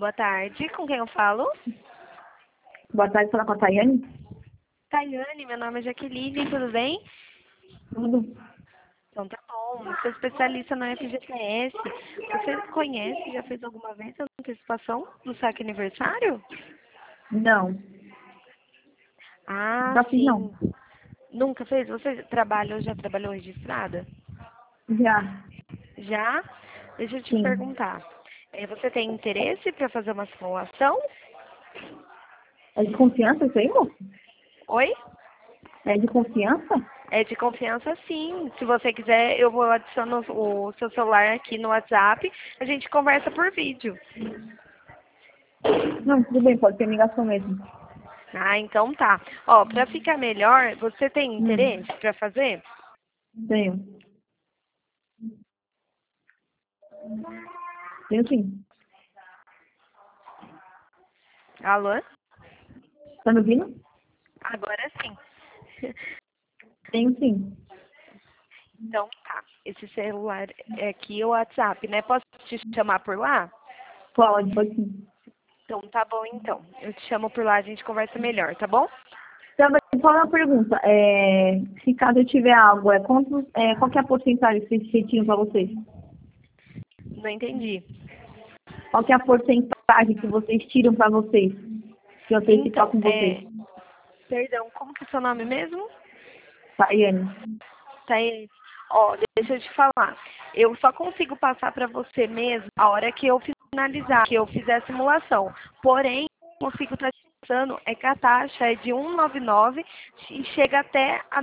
Boa tarde, com quem eu falo? Boa tarde, falar com a Tayane. Tayane, meu nome é Jaqueline, tudo bem? Tudo? Então tá bom, sou especialista na FGTS. Você conhece, já fez alguma vez a antecipação do saque aniversário? Não, Ah, já fiz não. sim. Nunca fez? Você trabalha ou já trabalhou registrada? Já, Já? Deixa eu te sim. perguntar. Você tem interesse para fazer uma simulação? É de confiança isso aí, moço? Oi? É de confiança? É de confiança, sim. Se você quiser, eu vou adicionar o seu celular aqui no WhatsApp. A gente conversa por vídeo. Não, tudo bem, pode ter ligação mesmo. Ah, então tá. Ó, pra ficar melhor, você tem interesse Hum, pra fazer? tenho. Tenho sim. Alô? Tá me ouvindo? Agora sim. Tenho sim. Então tá. Esse celular é aqui o WhatsApp, né? Posso te chamar por lá? Pode sim. Então tá bom então. Eu te chamo por lá, a gente conversa melhor, tá bom? Então, só uma pergunta. Se caso eu tiver algo, qual que é a porcentagem que vocês retiram para vocês? Não entendi. Qual que é a porcentagem que vocês tiram para vocês? Que eu antecipar Então, com vocês? perdão, como que é o seu nome mesmo? Tayane. Tá aí. Ó, deixa eu te falar. Eu só consigo passar para você mesmo a hora que eu finalizar, que eu fizer a simulação. Porém, consigo estar passando é que a taxa é de 1,99 e chega até a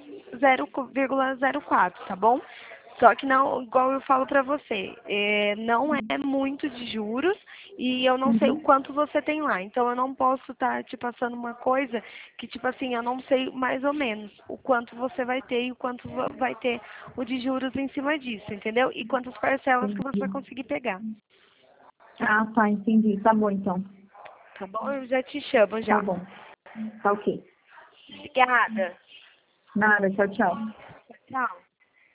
2,04, tá bom? Só que não, igual eu falo pra você, não é muito de juros e eu não sei o Uhum. quanto você tem lá. Então eu não posso estar te passando uma coisa que, tipo assim, eu não sei mais ou menos o quanto você vai ter e o quanto vai ter o de juros em cima disso, entendeu? E quantas parcelas que você vai Entendi. conseguir pegar. Ah, tá, entendi. Tá bom, então. Tá bom? Eu já te chamo Tá já. bom. Tá ok. Obrigada. Nada, tchau, tchau. Tchau.